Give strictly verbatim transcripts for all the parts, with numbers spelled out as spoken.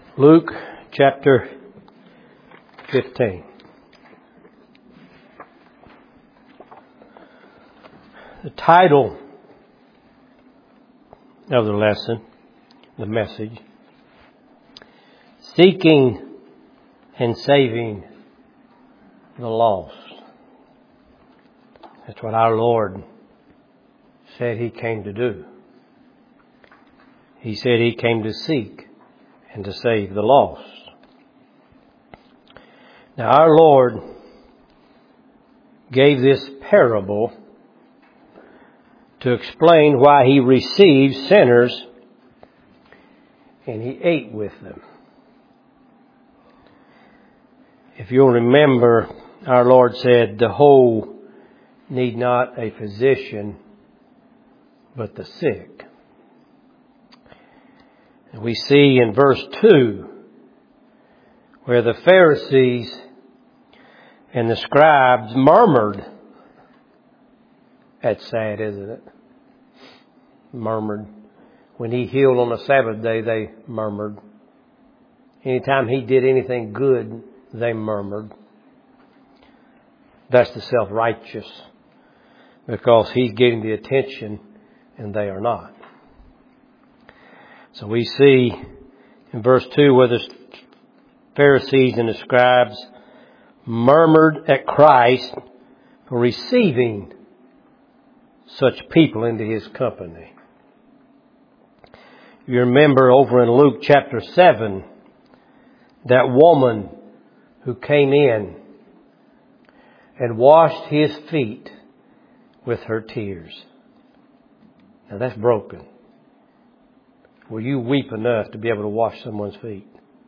Luke chapter fifteen. The title of the lesson, the message, Seeking and Saving the Lost. That's what our Lord said He came to do. He said He came to seek and to save the lost. Now our Lord gave this parable to explain why He received sinners and He ate with them. If you'll remember, our Lord said, the whole need not a physician, but the sick. And we see in verse two where the Pharisees and the scribes murmured. That's sad, isn't it? Murmured. When He healed on the Sabbath day, they murmured. Anytime He did anything good, they murmured. That's the self-righteous, because He's getting the attention and they are not. So we see in verse two where the Pharisees and the scribes murmured at Christ for receiving such people into His company. You remember over in Luke chapter seven, that woman who came in and washed His feet with her tears. Now that's broken. Will you weep enough to be able to wash someone's feet?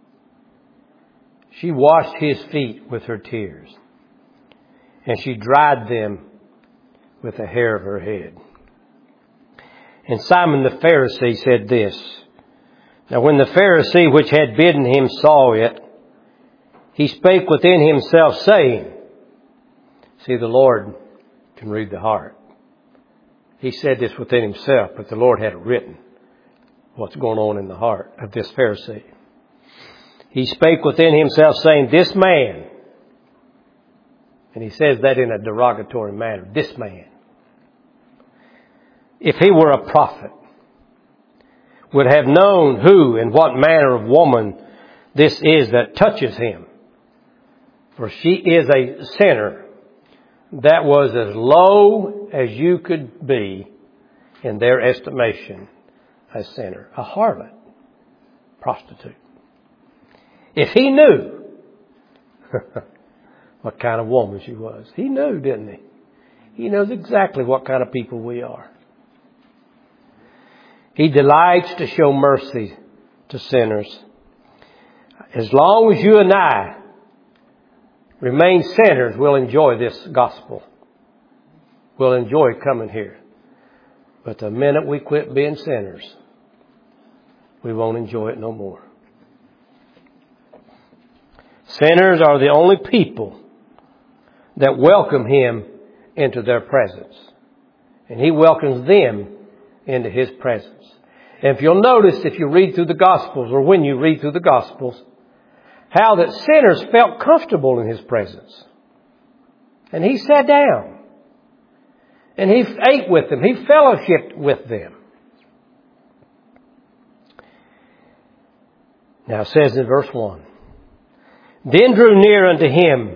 She washed His feet with her tears, and she dried them with the hair of her head. And Simon the Pharisee said this, Now when the Pharisee which had bidden him saw it, he spake within himself, saying, See, the Lord can read the heart. He said this within himself, but the Lord had it written what's going on in the heart of this Pharisee. He spake within himself, saying, This man, and he says that in a derogatory manner, this man, if he were a prophet, would have known who and what manner of woman this is that touches him. For she is a sinner that was as low as you could be in their estimation, a sinner, a harlot, prostitute. If he knew what kind of woman she was, he knew, didn't he? He knows exactly what kind of people we are. He delights to show mercy to sinners. As long as you and I remain sinners, we'll enjoy this gospel. We'll enjoy coming here. But the minute we quit being sinners, we won't enjoy it no more. Sinners are the only people that welcome Him into their presence. And He welcomes them into His presence. And if you'll notice, if you read through the Gospels, or when you read through the Gospels, how that sinners felt comfortable in His presence. And He sat down. And He ate with them. He fellowshiped with them. Now it says in verse one, Then drew near unto Him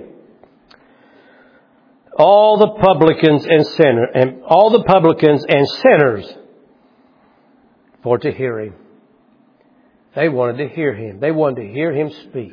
all the publicans and sinners, and all the publicans and sinners, for to hear Him. They wanted to hear Him. They wanted to hear Him speak.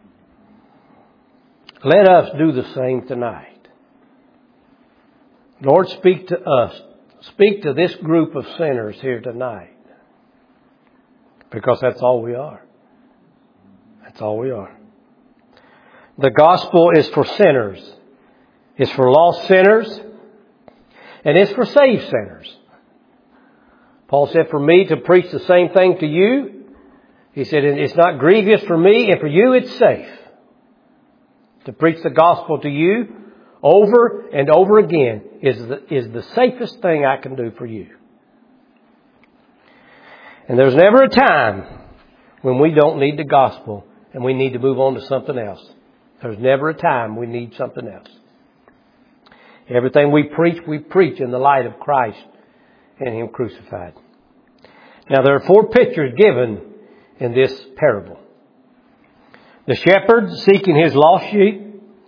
Let us do the same tonight. Lord, speak to us. Speak to this group of sinners here tonight. Because that's all we are. That's all we are. The gospel is for sinners. It's for lost sinners. And it's for saved sinners. Paul said, for me to preach the same thing to you, he said, it's not grievous for me, and for you it's safe. To preach the gospel to you over and over again is the, is the safest thing I can do for you. And there's never a time when we don't need the gospel and we need to move on to something else. There's never a time we need something else. Everything we preach, we preach in the light of Christ and Him crucified. Now there are four pictures given in this parable. The shepherd seeking his lost sheep.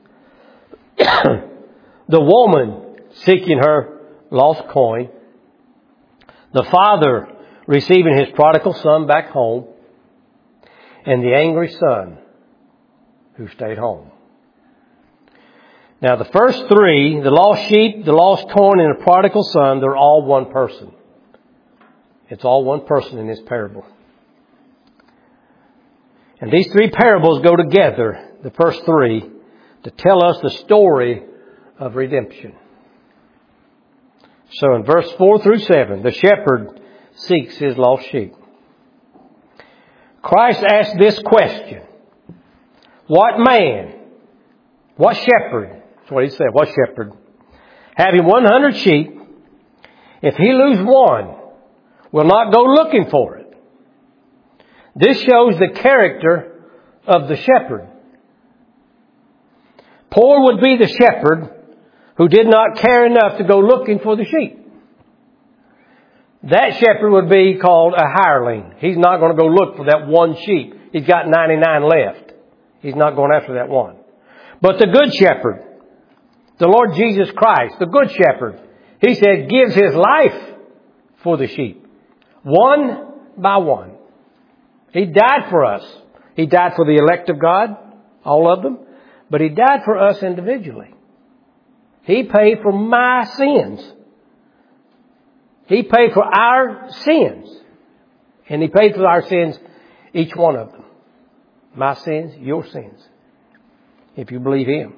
The woman seeking her lost coin. The father receiving his prodigal son back home. And the angry son who stayed home. Now the first three, the lost sheep, the lost coin, and the prodigal son, they're all one person. It's all one person in this parable. And these three parables go together, the first three, to tell us the story of redemption. So in verse four through seven, the shepherd seeks his lost sheep. Christ asked this question. What man, what shepherd, that's what he said, what shepherd, having one hundred sheep, if he lose one, will not go looking for it? This shows the character of the shepherd. Poor would be the shepherd who did not care enough to go looking for the sheep. That shepherd would be called a hireling. He's not going to go look for that one sheep. He's got ninety-nine left. He's not going after that one. But the good shepherd, the Lord Jesus Christ, the good shepherd, He said gives His life for the sheep. One by one. He died for us. He died for the elect of God, all of them. But He died for us individually. He paid for my sins. He paid for our sins. And He paid for our sins, each one of them. My sins, your sins. If you believe Him.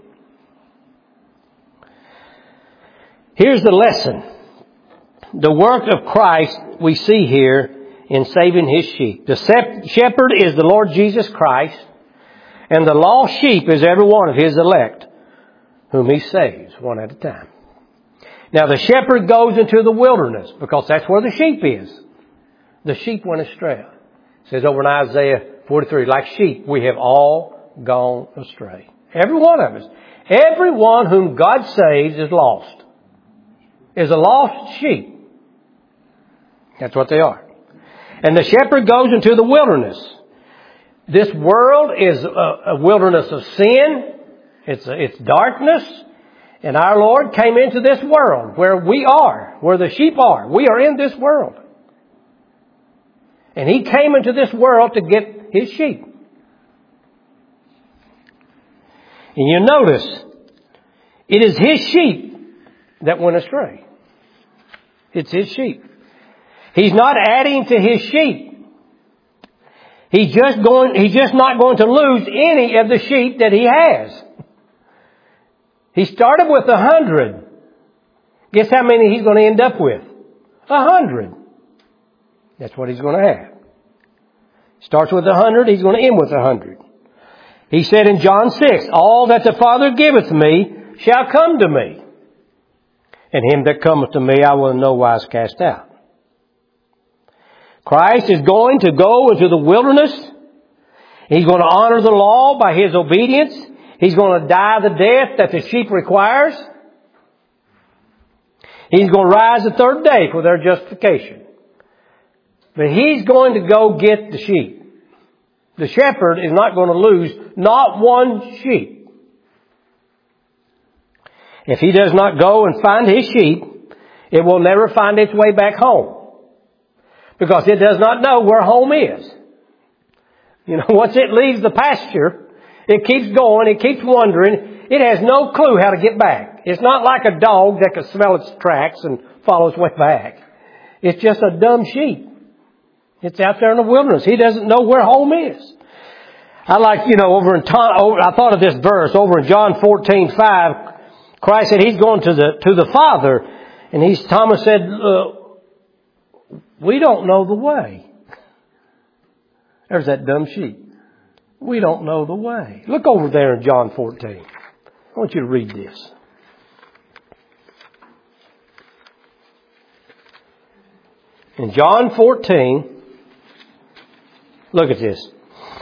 Here's the lesson. The work of Christ we see here in saving His sheep. The shepherd is the Lord Jesus Christ. And the lost sheep is every one of His elect, whom He saves one at a time. Now the shepherd goes into the wilderness because that's where the sheep is. The sheep went astray. It says over in Isaiah forty-three, like sheep, we have all gone astray. Every one of us. Everyone whom God saves is lost. Is a lost sheep. That's what they are. And the shepherd goes into the wilderness. This world is a, a wilderness of sin. It's, a, it's darkness. And our Lord came into this world where we are, where the sheep are. We are in this world. And He came into this world to get His sheep. And you notice, it is His sheep that went astray. It's His sheep. He's not adding to His sheep. He's just going, he's just not going to lose any of the sheep that He has. He started with a hundred. Guess how many He's going to end up with? A hundred. That's what He's going to have. Starts with a hundred, He's going to end with a hundred. He said in John six, all that the Father giveth me shall come to me. And him that cometh to me I will in no wise cast out. Christ is going to go into the wilderness. He's going to honor the law by His obedience. He's going to die the death that the sheep requires. He's going to rise the third day for their justification. But He's going to go get the sheep. The shepherd is not going to lose not one sheep. If he does not go and find his sheep, it will never find its way back home. Because it does not know where home is. You know, once it leaves the pasture, it keeps going, it keeps wandering. It has no clue how to get back. It's not like a dog that can smell its tracks and follow its way back. It's just a dumb sheep. It's out there in the wilderness. He doesn't know where home is. I like, you know, over in, I thought of this verse over in John fourteen five. Christ said He's going to the, to the Father. And he's, Thomas said, uh, we don't know the way. There's that dumb sheep. We don't know the way. Look over there in John fourteen. I want you to read this. In John fourteen, Look at this.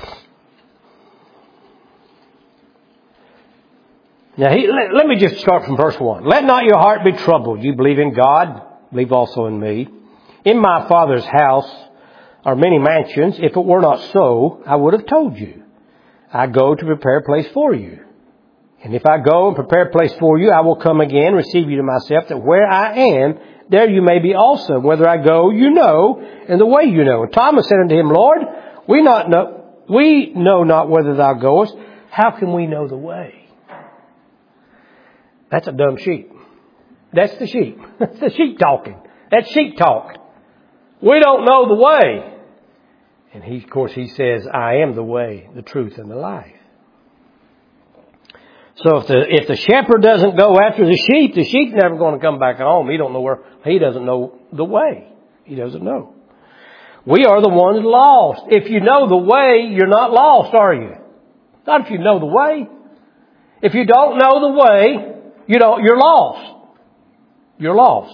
Now, he, let, let me just start from verse one. Let not your heart be troubled. You believe in God, believe also in me. In my Father's house are many mansions. If it were not so, I would have told you. I go to prepare a place for you. And if I go and prepare a place for you, I will come again, receive you to myself, that where I am, there you may be also. Whether I go, you know, and the way you know. And Thomas said unto him, Lord, we not know, we know not whither thou goest. How can we know the way? That's a dumb sheep. That's the sheep. That's the sheep talking. That's sheep talk. We don't know the way. And he, of course, he says, I am the way, the truth, and the life. So if the, if the shepherd doesn't go after the sheep, the sheep's never going to come back home. He don't know where, he doesn't know the way. He doesn't know. We are the ones lost. If you know the way, you're not lost, are you? Not if you know the way. If you don't know the way, you don't, you're lost. You're lost.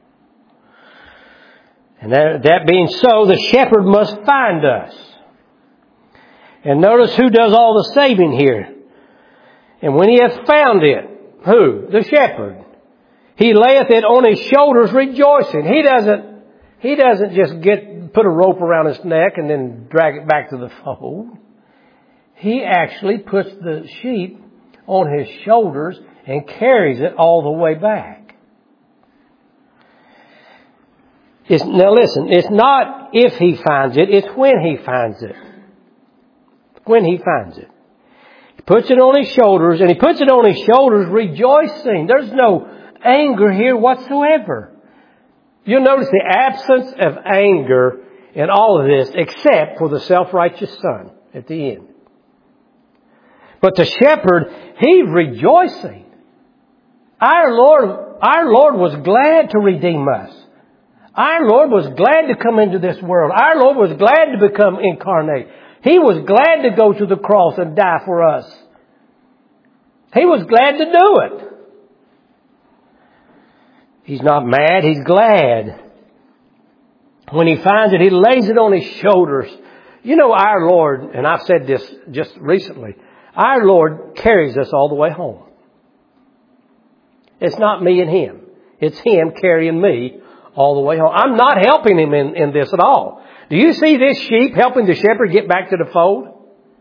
And that, that being so, the shepherd must find us. And notice who does all the saving here. And when he hath found it, who? The shepherd. He layeth it on his shoulders rejoicing. He doesn't, he doesn't just get, put a rope around his neck and then drag it back to the fold. He actually puts the sheep on his shoulders and carries it all the way back. It's, now listen, it's not if he finds it, it's when he finds it. When he finds it. He puts it on his shoulders, and he puts it on his shoulders rejoicing. There's no anger here whatsoever. You'll notice the absence of anger in all of this, except for the self-righteous son at the end. But the shepherd, he's rejoicing. Our Lord, our Lord was glad to redeem us. Our Lord was glad to come into this world. Our Lord was glad to become incarnate. He was glad to go to the cross and die for us. He was glad to do it. He's not mad, he's glad. When he finds it, he lays it on his shoulders. You know, our Lord, and I've said this just recently, our Lord carries us all the way home. It's not me and him. It's him carrying me all the way home. I'm not helping him in, in this at all. Do you see this sheep helping the shepherd get back to the fold?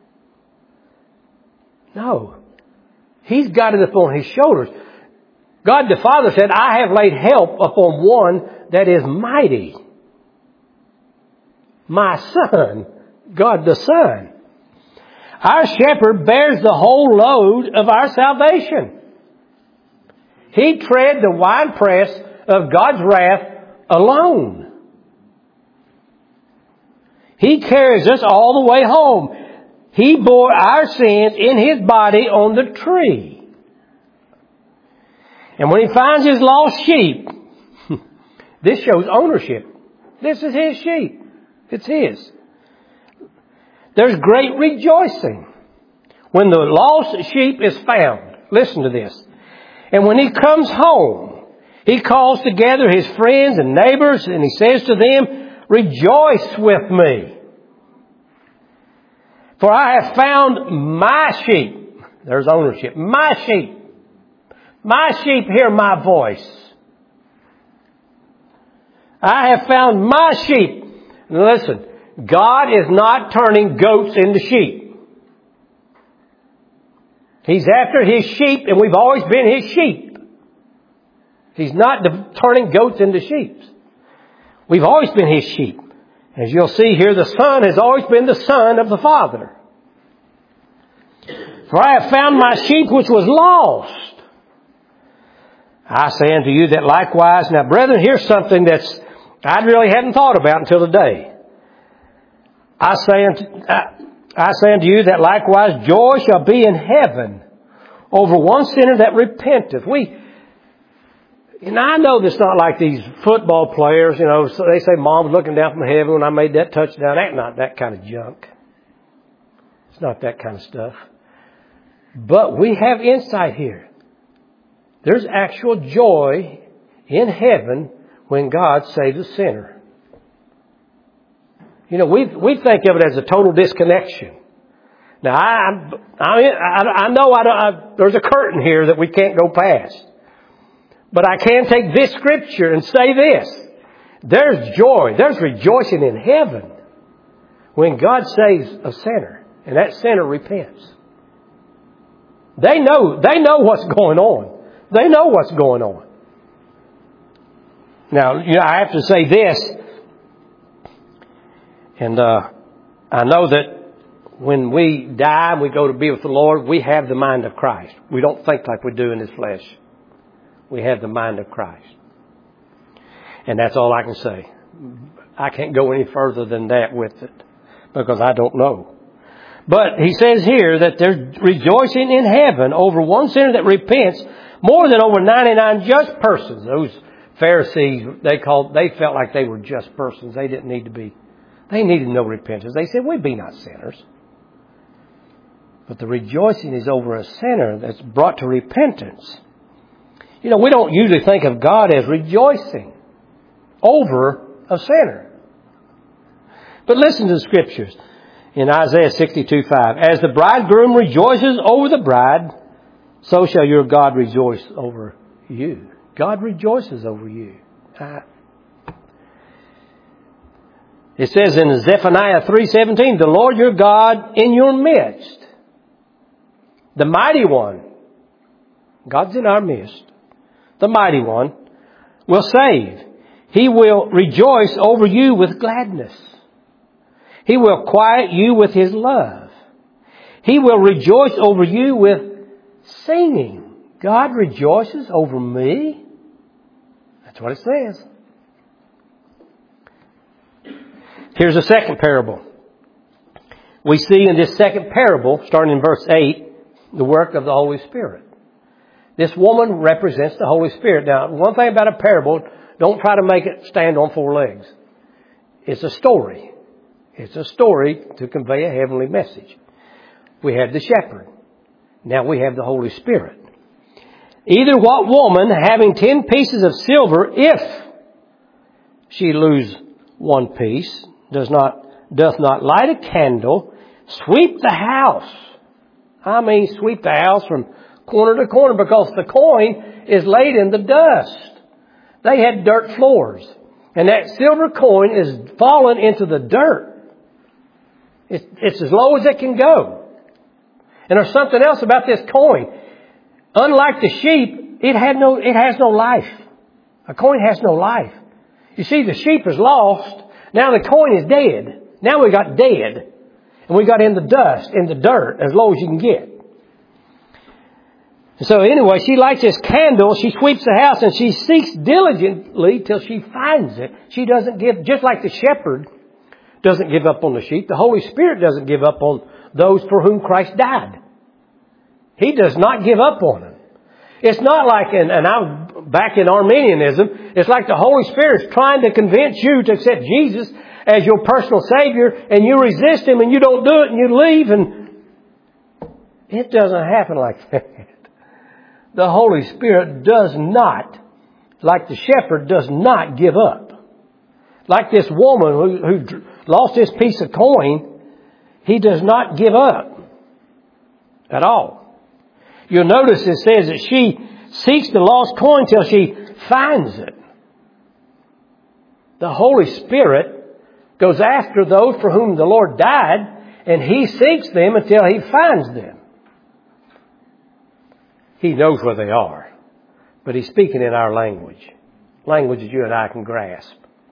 No. He's got it upon his shoulders. God the Father said, I have laid help upon one that is mighty. My Son, God the Son. Our shepherd bears the whole load of our salvation. He tread the winepress of God's wrath alone. He carries us all the way home. He bore our sins in His body on the tree. And when He finds His lost sheep, this shows ownership. This is His sheep. It's His. There's great rejoicing when the lost sheep is found. Listen to this. And when he comes home, he calls together his friends and neighbors and he says to them, rejoice with me. For I have found my sheep. There's ownership. My sheep. My sheep hear my voice. I have found my sheep. Now listen, God is not turning goats into sheep. He's after His sheep, and we've always been His sheep. He's not turning goats into sheep. We've always been His sheep. As you'll see here, the Son has always been the Son of the Father. For I have found my sheep which was lost. I say unto you that likewise. Now, brethren, here's something that's I really hadn't thought about until today. I say unto, I, I say unto you that likewise joy shall be in heaven over one sinner that repenteth. We, and I know this not like these football players, you know, so they say Mom's looking down from heaven when I made that touchdown. That's not that kind of junk. It's not that kind of stuff. But we have insight here. There's actual joy in heaven when God saves a sinner. You know, we we think of it as a total disconnection. Now, I I I, I know I, don't, I there's a curtain here that we can't go past, but I can take this scripture and say this: there's joy, there's rejoicing in heaven when God saves a sinner and that sinner repents. They know they know what's going on. They know what's going on. Now, you know, I have to say this. And uh, I know that when we die and we go to be with the Lord, we have the mind of Christ. We don't think like we do in this flesh. We have the mind of Christ. And that's all I can say. I can't go any further than that with it because I don't know. But he says here that there's rejoicing in heaven over one sinner that repents more than over ninety-nine just persons. Those Pharisees, they called, they felt like they were just persons. They didn't need to be. They needed no repentance. They said, we be not sinners. But the rejoicing is over a sinner that's brought to repentance. You know, we don't usually think of God as rejoicing over a sinner. But listen to the scriptures in Isaiah sixty-two five. As the bridegroom rejoices over the bride, so shall your God rejoice over you. God rejoices over you. Uh, It says in Zephaniah three seventeen, the Lord your God in your midst, the mighty one, God's in our midst, the mighty one will save. He will rejoice over you with gladness. He will quiet you with His love. He will rejoice over you with singing. God rejoices over me. That's what it says. Here's a second parable. We see in this second parable, starting in verse eight, the work of the Holy Spirit. This woman represents the Holy Spirit. Now, one thing about a parable, don't try to make it stand on four legs. It's a story. It's a story to convey a heavenly message. We have the shepherd. Now we have the Holy Spirit. Either what woman, having ten pieces of silver, if she lose one piece, does not, doth not light a candle, sweep the house. I mean, sweep the house from corner to corner because the coin is laid in the dust. They had dirt floors. And that silver coin is fallen into the dirt. It's, it's as low as it can go. And there's something else about this coin. Unlike the sheep, it had no, it has no life. A coin has no life. You see, the sheep is lost. Now the coin is dead. Now we got dead. And we got in the dust, in the dirt, as low as you can get. So anyway, she lights this candle, she sweeps the house, and she seeks diligently till she finds it. She doesn't give, just like the shepherd doesn't give up on the sheep, the Holy Spirit doesn't give up on those for whom Christ died. He does not give up on them. It's not like, and, and I'm back in Arminianism, it's like the Holy Spirit is trying to convince you to accept Jesus as your personal Savior, and you resist Him and you don't do it and you leave, and it doesn't happen like that. The Holy Spirit does not, like the shepherd, does not give up. Like this woman who, who lost this piece of coin, He does not give up at all. You'll notice it says that she seeks the lost coin till she finds it. The Holy Spirit goes after those for whom the Lord died, and He seeks them until He finds them. He knows where they are, but He's speaking in our language, language that you and I can grasp.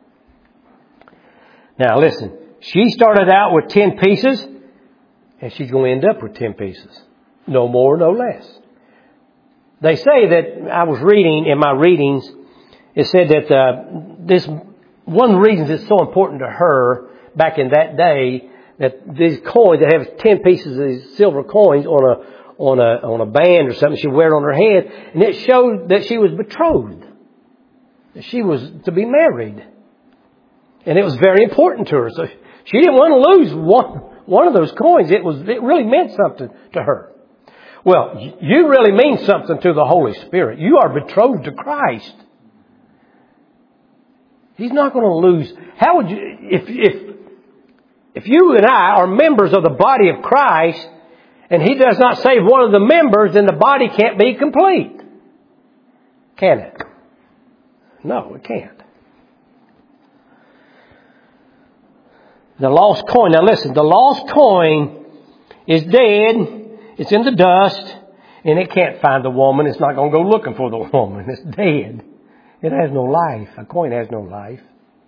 Now listen, she started out with ten pieces, and she's going to end up with ten pieces. No more, no less. They say that, I was reading in my readings, it said that uh, this one of the reasons it's so important to her back in that day, that these coins, that have ten pieces of these silver coins on a on a on a band or something, she'd wear it on her head, and it showed that she was betrothed, that she was to be married, and it was very important to her. So she didn't want to lose one one of those coins. It was it really meant something to her. Well, you really mean something to the Holy Spirit. You are betrothed to Christ. He's not going to lose. How would you, if, if if you and I are members of the body of Christ, and He does not save one of the members, then the body can't be complete. Can it? No, it can't. The lost coin. Now listen, the lost coin is dead. It's in the dust. And it can't find the woman. It's not going to go looking for the woman. It's dead. It has no life. A coin has no life.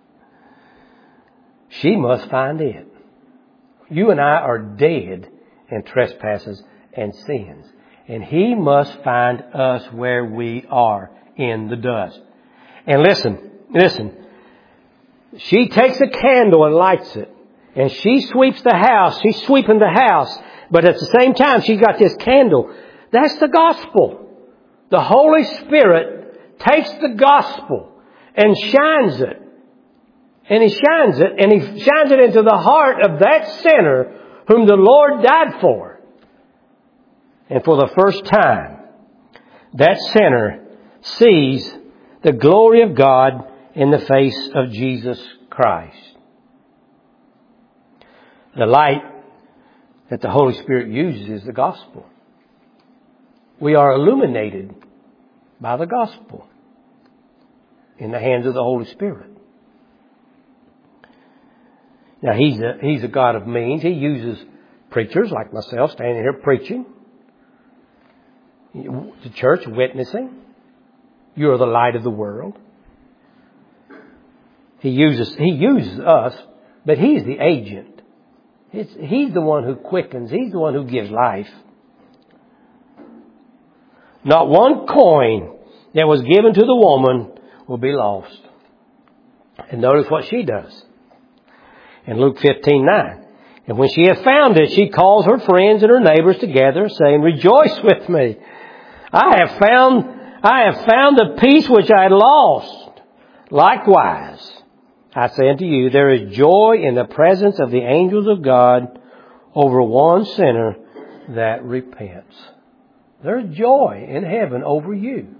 She must find it. You and I are dead in trespasses and sins. And He must find us where we are, in the dust. And listen, listen. She takes a candle and lights it. And she sweeps the house. She's sweeping the house. But at the same time, she's got this candle. That's the gospel. The Holy Spirit takes the gospel and shines it. And He shines it, and He shines it into the heart of that sinner whom the Lord died for. And for the first time, that sinner sees the glory of God in the face of Jesus Christ. The light that the Holy Spirit uses is the gospel. We are illuminated by the gospel in the hands of the Holy Spirit. Now, He's a, He's a God of means. He uses preachers like myself standing here preaching. The church witnessing. You are the light of the world. He uses, He uses us, but He's the agent. It's, he's the one who quickens. He's the one who gives life. Not one coin that was given to the woman will be lost. And notice what she does. In Luke fifteen nine. And when she hath found it, she calls her friends and her neighbors together, saying, Rejoice with me. I have found, I have found the piece which I had lost. Likewise, I say unto you, there is joy in the presence of the angels of God over one sinner that repents. There's joy in heaven over you.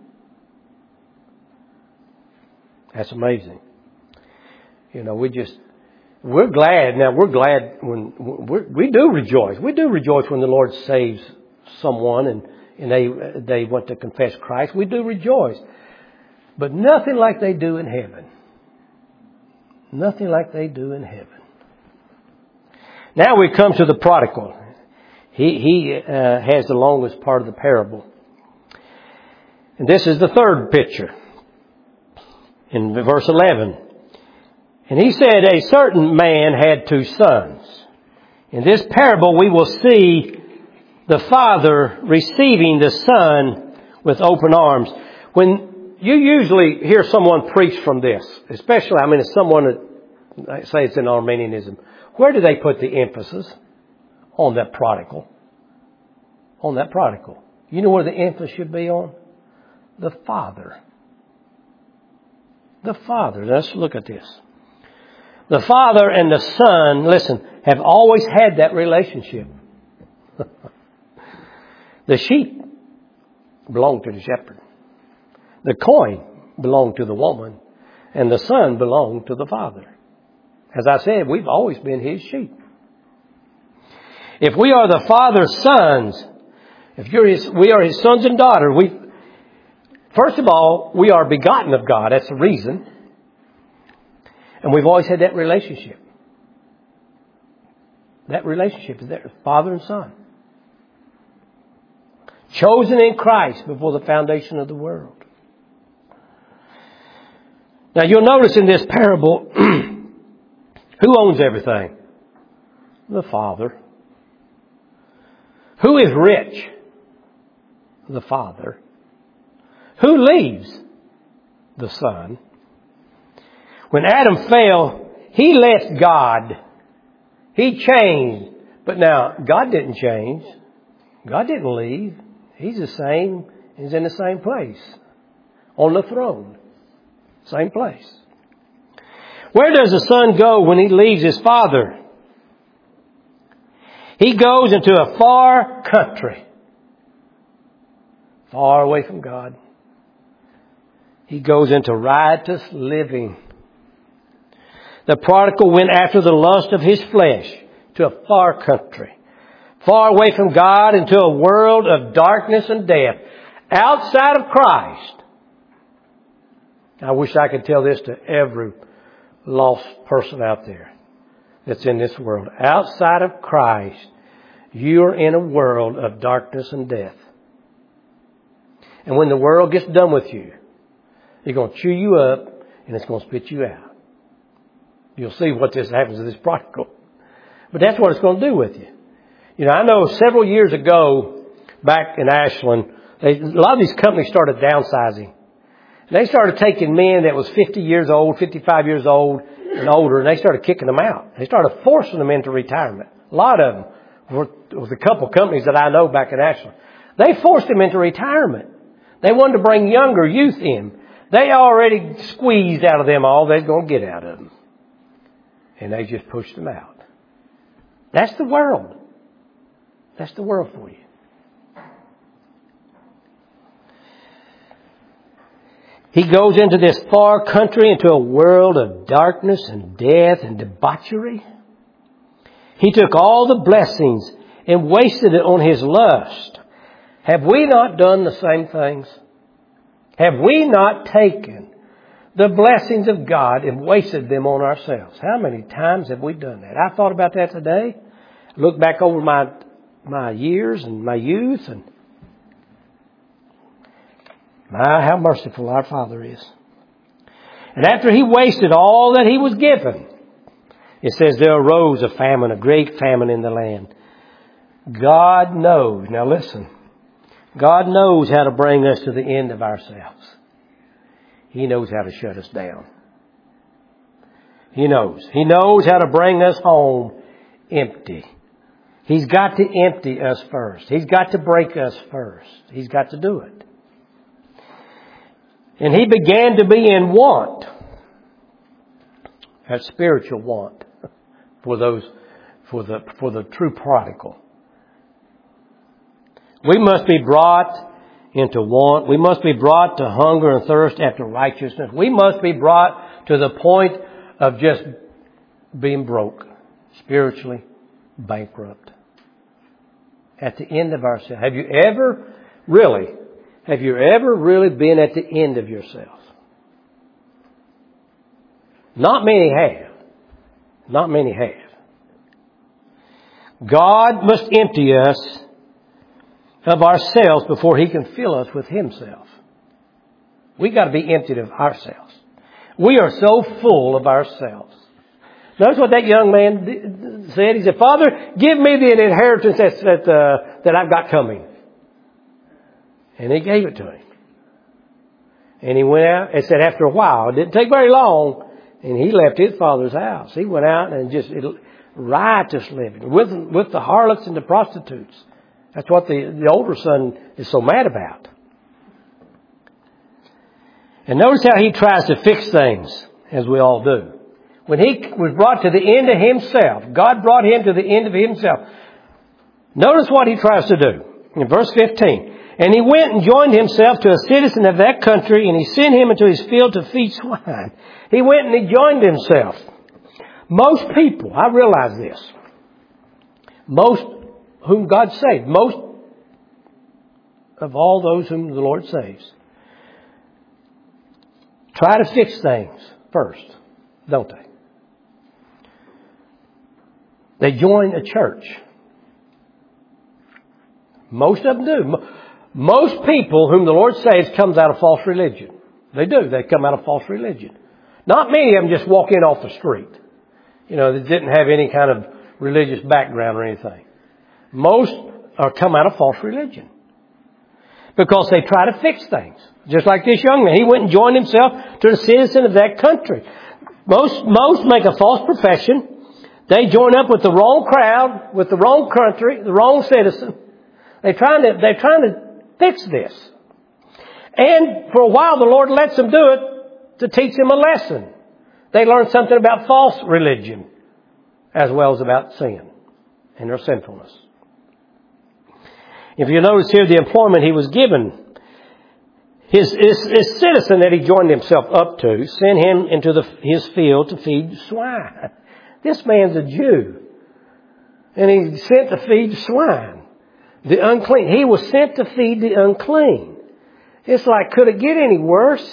That's amazing. You know, we just, we're glad. Now, we're glad when, we're, we do rejoice. We do rejoice when the Lord saves someone and, and they, they want to confess Christ. We do rejoice. But nothing like they do in heaven. Nothing like they do in heaven. Now we come to the prodigal. He, he uh, has the longest part of the parable. And this is the third picture. In verse eleven. And he said, a certain man had two sons. In this parable we will see the father receiving the son with open arms. When you usually hear someone preach from this, especially, I mean, it's someone that, say it's in Arminianism, where do they put the emphasis? On that prodigal. On that prodigal. You know where the emphasis should be on? The father. The father. Let's look at this. The father and the son, listen, have always had that relationship. The sheep belonged to the shepherd. The coin belonged to the woman. And the son belonged to the father. As I said, we've always been his sheep. If we are the father's sons, if you're his, we are his sons and daughters, we, first of all, we are begotten of God. That's the reason. And we've always had that relationship. That relationship is there, father and son. Chosen in Christ before the foundation of the world. Now you'll notice in this parable, who owns everything? The Father. Who is rich? The Father. Who leaves? The Son. When Adam fell, he left God. He changed. But now, God didn't change. God didn't leave. He's the same. He's in the same place. On the throne. Same place. Where does the son go when he leaves his father? He goes into a far country. Far away from God. He goes into riotous living. The prodigal went after the lust of his flesh to a far country, far away from God, into a world of darkness and death, outside of Christ. I wish I could tell this to every lost person out there that's in this world. Outside of Christ, you're in a world of darkness and death. And when the world gets done with you, it's going to chew you up and it's going to spit you out. You'll see what this happens to this prodigal. But that's what it's going to do with you. You know, I know several years ago, back in Ashland, they, a lot of these companies started downsizing. They started taking men that was fifty years old, fifty-five years old and older, and they started kicking them out. They started forcing them into retirement. A lot of them were, was a couple companies that I know back in Ashland. They forced them into retirement. They wanted to bring younger youth in. They already squeezed out of them all they're going to get out of them. And they just pushed them out. That's the world. That's the world for you. He goes into this far country, into a world of darkness and death and debauchery. He took all the blessings and wasted it on his lust. Have we not done the same things? Have we not taken the blessings of God and wasted them on ourselves? How many times have we done that? I thought about that today. Looked back over my my years and my youth, and my, how merciful our Father is. And after he wasted all that he was given, it says there arose a famine, a great famine in the land. God knows. Now listen. God knows how to bring us to the end of ourselves. He knows how to shut us down. He knows. He knows how to bring us home empty. He's got to empty us first. He's got to break us first. He's got to do it. And he began to be in want. That spiritual want for those, for the, for the true prodigal. We must be brought into want. We must be brought to hunger and thirst after righteousness. We must be brought to the point of just being broke, spiritually bankrupt. At the end of ourselves. Have you ever really, have you ever really been at the end of yourself? Not many have. Not many have. God must empty us of ourselves before He can fill us with Himself. We got to be emptied of ourselves. We are so full of ourselves. Notice what that young man said. He said, "Father, give me the inheritance that that, uh, that I've got coming." And He gave it to him. And he went out. It said after a while, it didn't take very long, and he left his father's house. He went out and just it, riotous living with with the harlots and the prostitutes. That's what the, the older son is so mad about. And notice how he tries to fix things, as we all do. When he was brought to the end of himself, God brought him to the end of himself. Notice what he tries to do. In verse fifteen. And he went and joined himself to a citizen of that country, and he sent him into his field to feed swine. He went and he joined himself. Most people, I realize this, most whom God saved, most of all those whom the Lord saves, try to fix things first, don't they? They join a church. Most of them do. Most people whom the Lord saves comes out of false religion. They do. They come out of false religion. Not many of them just walk in off the street. You know, they didn't have any kind of religious background or anything. Most are come out of false religion. Because they try to fix things. Just like this young man. He went and joined himself to a citizen of that country. Most, most make a false profession. They join up with the wrong crowd, with the wrong country, the wrong citizen. They're trying to, they're trying to fix this. And for a while the Lord lets them do it to teach them a lesson. They learn something about false religion as well as about sin and their sinfulness. If you notice here the employment he was given, His, his, his citizen that he joined himself up to sent him into the, his field to feed swine. This man's a Jew. And he's sent to feed swine. The unclean. He was sent to feed the unclean. It's like, could it get any worse?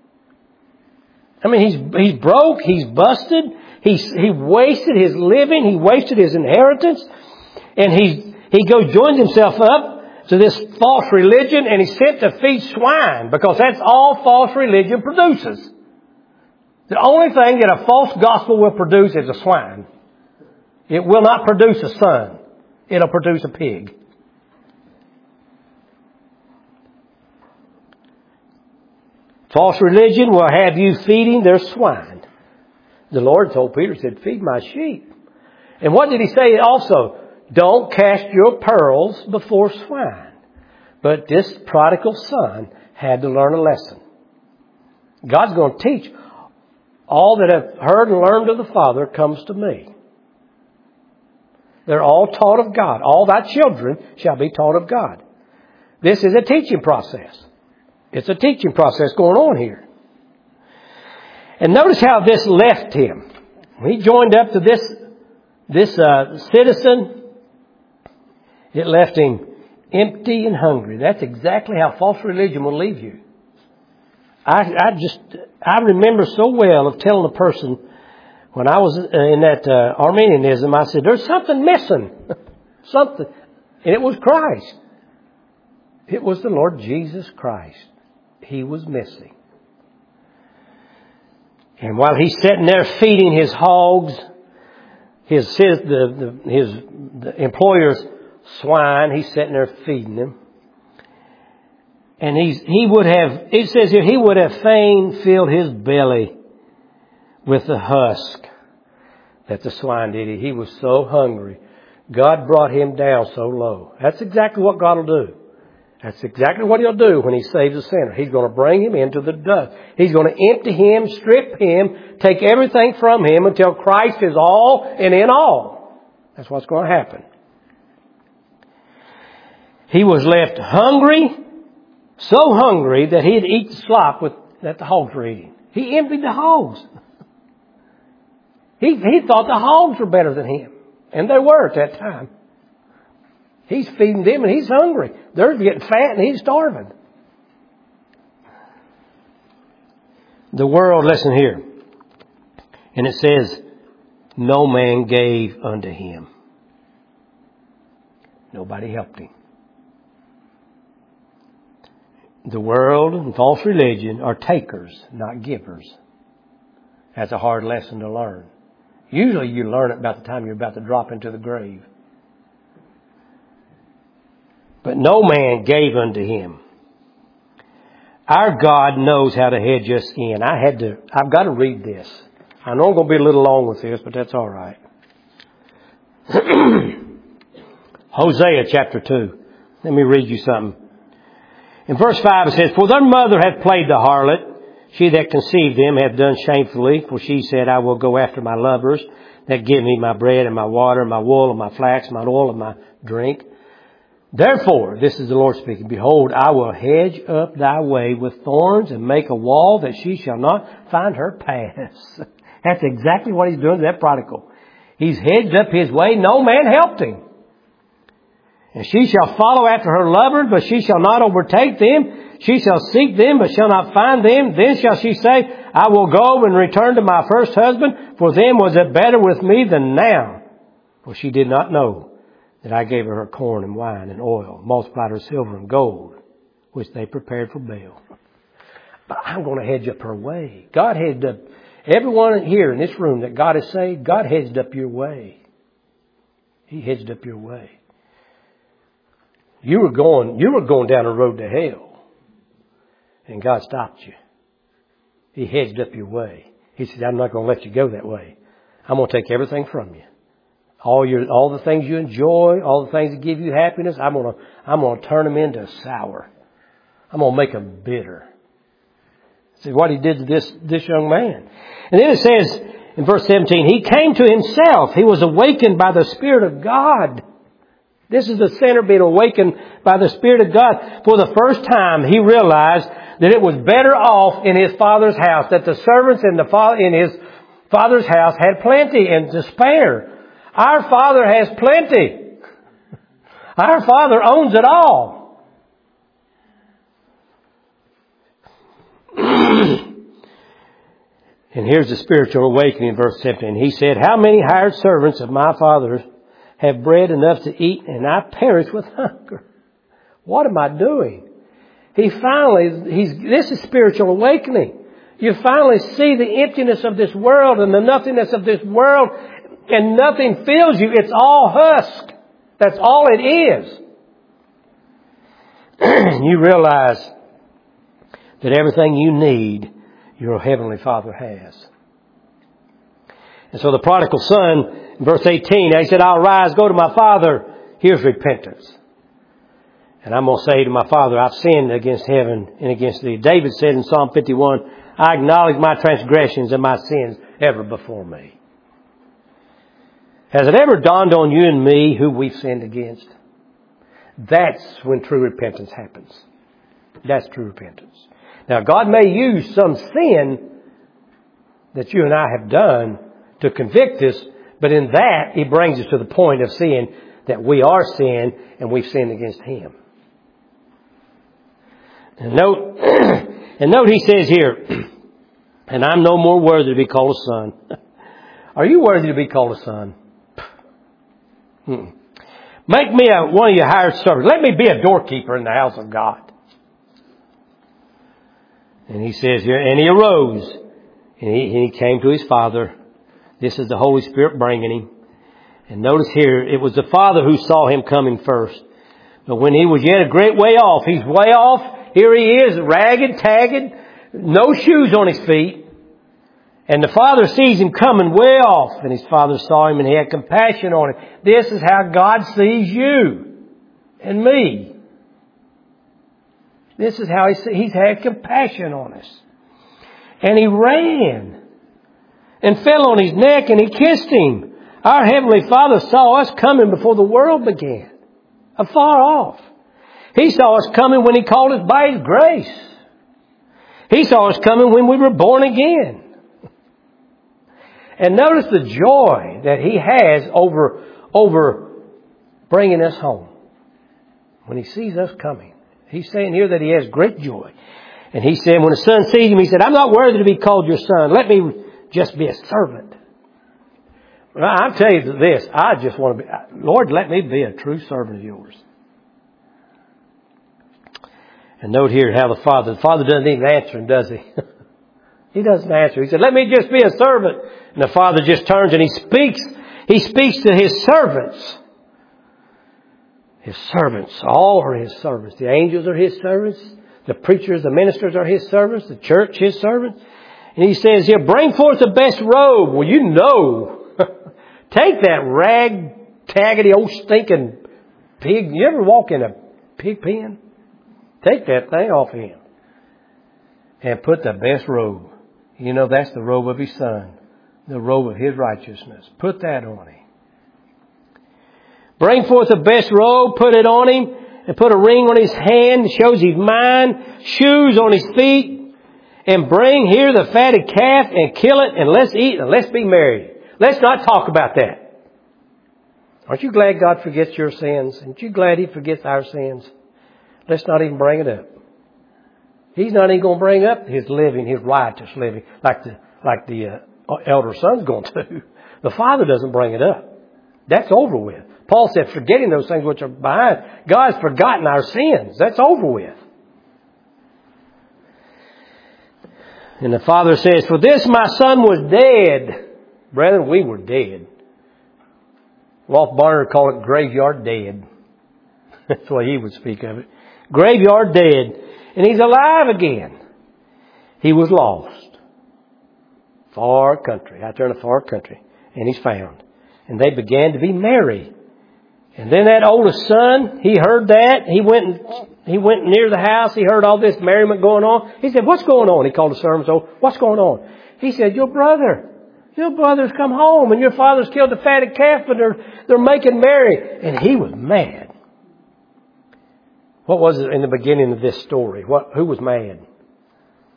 I mean, he's, he's broke. He's busted. He's, he wasted his living. He wasted his inheritance. And he, he goes, joins himself up to this false religion, and he's sent to feed swine, because that's all false religion produces. The only thing that a false gospel will produce is a swine. It will not produce a son. It'll produce a pig. False religion will have you feeding their swine. The Lord told Peter, said, feed my sheep. And what did he say also? Don't cast your pearls before swine. But this prodigal son had to learn a lesson. God's going to teach. All that have heard and learned of the Father comes to me. They're all taught of God. All thy children shall be taught of God. This is a teaching process. It's a teaching process going on here. And notice how this left him. He joined up to this, this uh, citizen. It left him empty and hungry. That's exactly how false religion will leave you. I, I just, I remember so well of telling a person when I was in that uh, Arminianism, I said, there's something missing. something. And it was Christ. It was the Lord Jesus Christ. He was missing. And while he's sitting there feeding his hogs, his, his, the, the, his the employer's swine, he's sitting there feeding them. And he's, he would have, it says here, he would have fain filled his belly with the husk that the swine did. He was so hungry. God brought him down so low. That's exactly what God will do. That's exactly what He'll do when He saves a sinner. He's going to bring him into the dust. He's going to empty him, strip him, take everything from him until Christ is all and in all. That's what's going to happen. He was left hungry, so hungry that he'd eat the slop with, that the hogs were eating. He emptied the hogs. He, he thought the hogs were better than him. And they were at that time. He's feeding them and he's hungry. They're getting fat and he's starving. The world, listen here. And it says, no man gave unto him. Nobody helped him. The world and false religion are takers, not givers. That's a hard lesson to learn. Usually you learn it about the time you're about to drop into the grave. But no man gave unto him. Our God knows how to hedge us in. I had to, I've got to read this. I know I'm going to be a little long with this, but that's all right. Hosea chapter two. Let me read you something. In verse five it says, for their mother hath played the harlot. She that conceived them hath done shamefully. For she said, I will go after my lovers that give me my bread and my water, my wool and my flax, my oil and my drink. Therefore, this is the Lord speaking, behold, I will hedge up thy way with thorns and make a wall that she shall not find her paths. That's exactly what he's doing to that prodigal. He's hedged up his way. No man helped him. And she shall follow after her lovers, but she shall not overtake them. She shall seek them, but shall not find them. Then shall she say, I will go and return to my first husband. For then was it better with me than now. For she did not know that I gave her her corn and wine and oil, multiplied her silver and gold, which they prepared for Baal. But I'm going to hedge up her way. God hedged up everyone here in this room that God has saved. God hedged up your way. He hedged up your way. You were going, you were going down the road to hell. And God stopped you. He hedged up your way. He said, I'm not going to let you go that way. I'm going to take everything from you. All your, all the things you enjoy, all the things that give you happiness, I'm going to, I'm going to turn them into sour. I'm going to make them bitter. See what he did to this, this young man. And then it says in verse seventeen, he came to himself. He was awakened by the Spirit of God. This is the sinner being awakened by the Spirit of God. For the first time, he realized that it was better off in his father's house, that the servants in the fa- in his father's house had plenty and to spare. Our Father has plenty. Our Father owns it all. And here's the spiritual awakening in verse seventeen. He said, how many hired servants of my father's have bread enough to eat, and I perish with hunger? What am I doing? He finally, he's, this is spiritual awakening. You finally see the emptiness of this world and the nothingness of this world, and nothing fills you. It's all husk. That's all it is. You realize that everything you need, your Heavenly Father has. And so the prodigal son, in verse eighteen, he said, I'll rise, go to my father. Here's repentance. And I'm going to say to my father, I've sinned against heaven and against thee. David said in Psalm fifty-one, I acknowledge my transgressions and my sins ever before me. Has it ever dawned on you and me who we've sinned against? That's when true repentance happens. That's true repentance. Now, God may use some sin that you and I have done to convict us, but in that, He brings us to the point of seeing that we are sin and we've sinned against Him. And note, and note He says here, and I'm no more worthy to be called a son. Are you worthy to be called a son? Hmm. Make me a, one of your hired servants. Let me be a doorkeeper in the house of God. And he says here, and he arose, and he, and he came to his father. This is the Holy Spirit bringing him. And notice here, it was the father who saw him coming first. But when he was yet a great way off, he's way off. Here he is, ragged, tagged, no shoes on his feet. And the father sees him coming way off. And his father saw him and he had compassion on him. This is how God sees you and me. This is how he's, he's had compassion on us. And he ran and fell on his neck and he kissed him. Our Heavenly Father saw us coming before the world began, afar off. He saw us coming when He called us by His grace. He saw us coming when we were born again. And notice the joy that He has over, over bringing us home. When He sees us coming. He's saying here that He has great joy. And He said, when the Son sees Him, He said, I'm not worthy to be called your son. Let me just be a servant. Well, I'll tell you this. I just want to be, Lord, let me be a true servant of yours. And note here how the Father, the Father doesn't even answer him, does He? He doesn't answer. He said, let me just be a servant. And the Father just turns and He speaks. He speaks to His servants. His servants. All are His servants. The angels are His servants. The preachers, the ministers are His servants. The church, His servants. And He says here, bring forth the best robe. Well, you know. Take that rag, taggedy, old stinking pig. You ever walk in a pig pen? Take that thing off Him. And put the best robe. You know, that's the robe of His Son. The robe of His righteousness. Put that on Him. Bring forth the best robe, put it on Him, and put a ring on His hand, shows He's mine, shoes on His feet, and bring here the fatted calf and kill it, and let's eat and let's be merry. Let's not talk about that. Aren't you glad God forgets your sins? Aren't you glad He forgets our sins? Let's not even bring it up. He's not even going to bring up His living, His righteous living, like the, like the uh, elder son's going to. The Father doesn't bring it up. That's over with. Paul said, forgetting those things which are behind, God's forgotten our sins. That's over with. And the Father says, for this my son was dead. Brethren, we were dead. Rolf Barner called it graveyard dead. That's the way he would speak of it. Graveyard dead. And he's alive again. He was lost. Far country. Out there in a far country. And he's found. And they began to be merry. And then that oldest son, he heard that. He went and, he went near the house. He heard all this merriment going on. He said, what's going on? He called the servants over. What's going on? He said, your brother. Your brother's come home and your father's killed the fatted calf and they're, they're making merry. And he was mad. What was it in the beginning of this story? What, who was mad?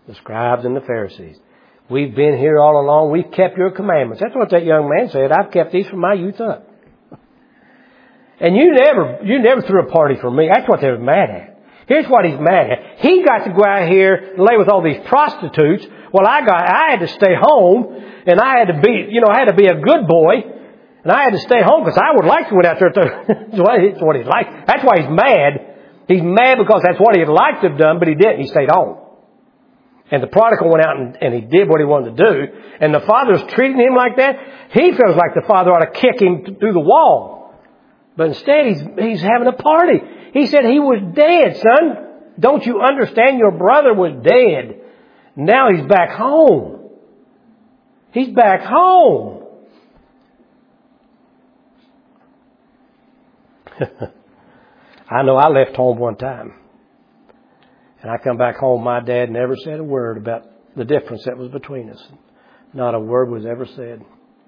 The scribes and the Pharisees. We've been here all along. We've kept your commandments. That's what that young man said. I've kept these from my youth up. And you never, you never threw a party for me. That's what they were mad at. Here's what he's mad at. He got to go out here and lay with all these prostitutes. Well, I got, I had to stay home, and I had to be, you know, I had to be a good boy, and I had to stay home because I would like to go out there. That's what he's like. That's why he's mad. He's mad because that's what he'd like to have done, but he didn't. He stayed home. And the prodigal went out and, and he did what he wanted to do. And the father's treating him like that. He feels like the father ought to kick him through the wall. But instead, he's, he's having a party. He said he was dead, son. Don't you understand? Your brother was dead. Now he's back home. He's back home. I know I left home one time. And I come back home, my dad never said a word about the difference that was between us. Not a word was ever said.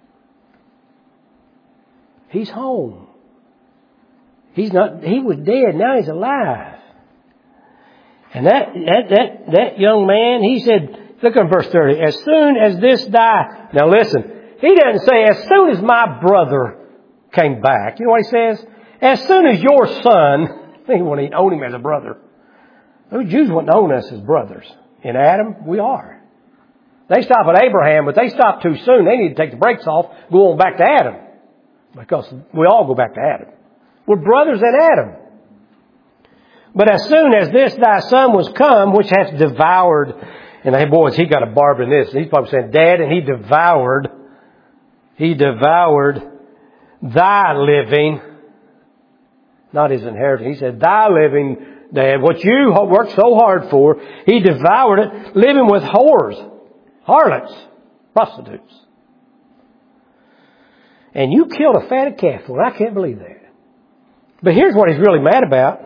He's home. He's not, he was dead, now he's alive. And that, that, that, that young man, he said, look at verse thirty, as soon as this die. Now listen, he doesn't say, as soon as my brother came back. You know what he says? As soon as your son, he wouldn't own him as a brother. Those Jews wouldn't own us as brothers. In Adam, we are. They stop at Abraham, but they stop too soon. They need to take the brakes off, go on back to Adam. Because we all go back to Adam. We're brothers in Adam. But as soon as this thy son was come, which hath devoured, and hey boys, he got a barb in this. He's probably saying, Dad, and he devoured, he devoured thy living, not his inheritance. He said, thy living, Dad, what you worked so hard for, he devoured it, living with whores, harlots, prostitutes. And you killed a fatted calf. Well, I can't believe that. But here's what he's really mad about.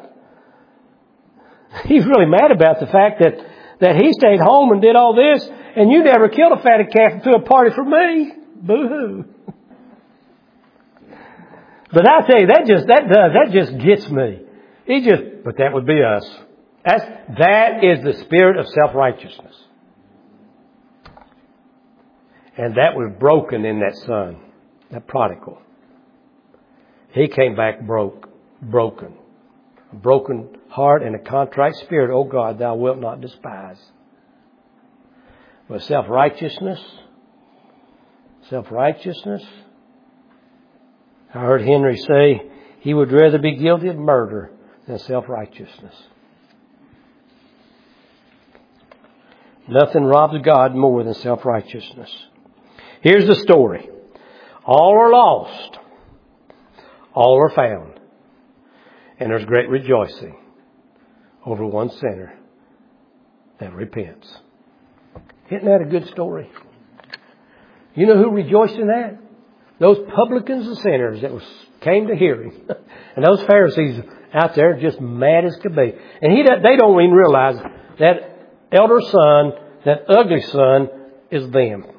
He's really mad about the fact that, that he stayed home and did all this, and you never killed a fatted calf and threw a party for me. Boo-hoo. But I tell you, that just, that does, that just gets me. He just, but that would be us. That's, that is the spirit of self-righteousness. And that was broken in that son, that prodigal. He came back broke, broken. A broken heart and a contrite spirit, O God, thou wilt not despise. But self-righteousness, self-righteousness, I heard Henry say he would rather be guilty of murder than self-righteousness. Nothing robs God more than self-righteousness. Here's the story. All are lost. All are found. And there's great rejoicing over one sinner that repents. Isn't that a good story? You know who rejoiced in that? Those publicans and sinners that was, came to hear him. And those Pharisees out there just mad as could be. And he, they don't even realize that elder son, that ugly son, is them.